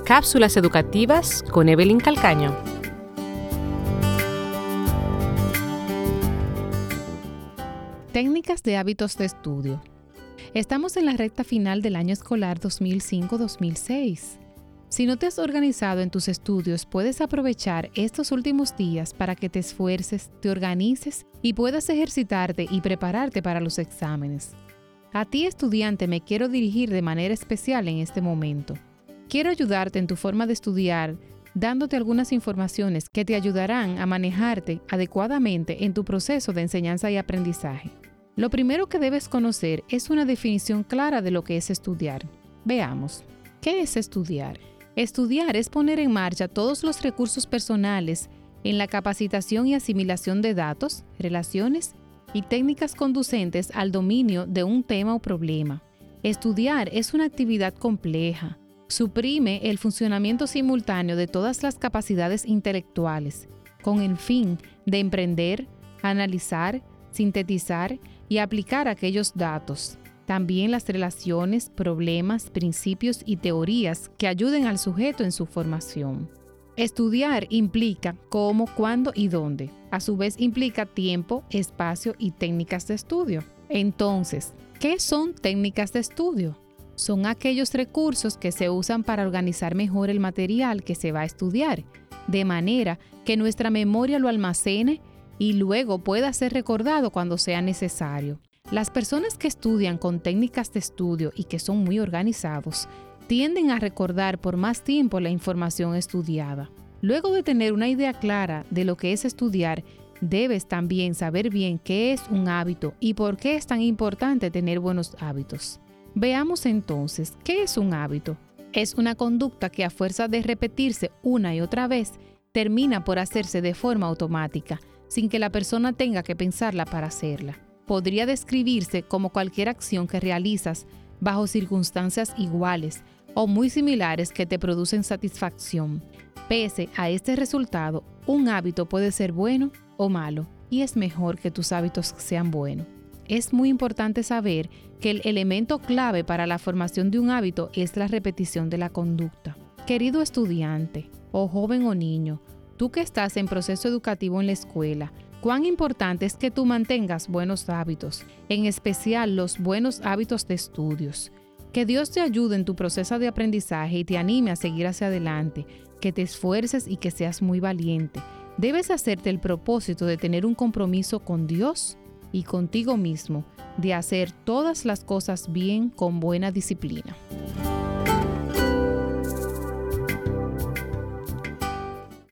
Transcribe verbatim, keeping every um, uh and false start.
Cápsulas educativas con Evelyn Calcaño. Técnicas de hábitos de estudio. Estamos en la recta final del año escolar dos mil cinco dos mil seis. Si no te has organizado en tus estudios, puedes aprovechar estos últimos días para que te esfuerces, te organices y puedas ejercitarte y prepararte para los exámenes. A ti, estudiante, me quiero dirigir de manera especial en este momento. Quiero ayudarte en tu forma de estudiar, dándote algunas informaciones que te ayudarán a manejarte adecuadamente en tu proceso de enseñanza y aprendizaje. Lo primero que debes conocer es una definición clara de lo que es estudiar. Veamos, ¿qué es estudiar? Estudiar es poner en marcha todos los recursos personales en la capacitación y asimilación de datos, relaciones y técnicas conducentes al dominio de un tema o problema. Estudiar es una actividad compleja. Suprime el funcionamiento simultáneo de todas las capacidades intelectuales, con el fin de emprender, analizar, sintetizar y aplicar aquellos datos. También las relaciones, problemas, principios y teorías que ayuden al sujeto en su formación. Estudiar implica cómo, cuándo y dónde. A su vez implica tiempo, espacio y técnicas de estudio. Entonces, ¿qué son técnicas de estudio? Son aquellos recursos que se usan para organizar mejor el material que se va a estudiar, de manera que nuestra memoria lo almacene y luego pueda ser recordado cuando sea necesario. Las personas que estudian con técnicas de estudio y que son muy organizados tienden a recordar por más tiempo la información estudiada. Luego de tener una idea clara de lo que es estudiar, debes también saber bien qué es un hábito y por qué es tan importante tener buenos hábitos. Veamos entonces, ¿qué es un hábito? Es una conducta que a fuerza de repetirse una y otra vez, termina por hacerse de forma automática, sin que la persona tenga que pensarla para hacerla. Podría describirse como cualquier acción que realizas bajo circunstancias iguales o muy similares que te producen satisfacción. Pese a este resultado, un hábito puede ser bueno o malo, y es mejor que tus hábitos sean buenos. Es muy importante saber que el elemento clave para la formación de un hábito es la repetición de la conducta. Querido estudiante, o joven o niño, tú que estás en proceso educativo en la escuela, cuán importante es que tú mantengas buenos hábitos, en especial los buenos hábitos de estudios. Que Dios te ayude en tu proceso de aprendizaje y te anime a seguir hacia adelante, que te esfuerces y que seas muy valiente. Debes hacerte el propósito de tener un compromiso con Dios y contigo mismo, de hacer todas las cosas bien con buena disciplina.